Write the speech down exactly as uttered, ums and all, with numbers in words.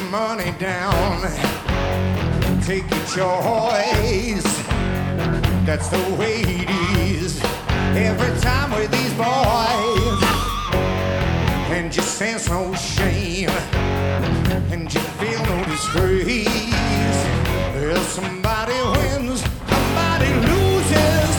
money down. Take your choice. That's the way it is. Every time with these boys. And just sense no shame.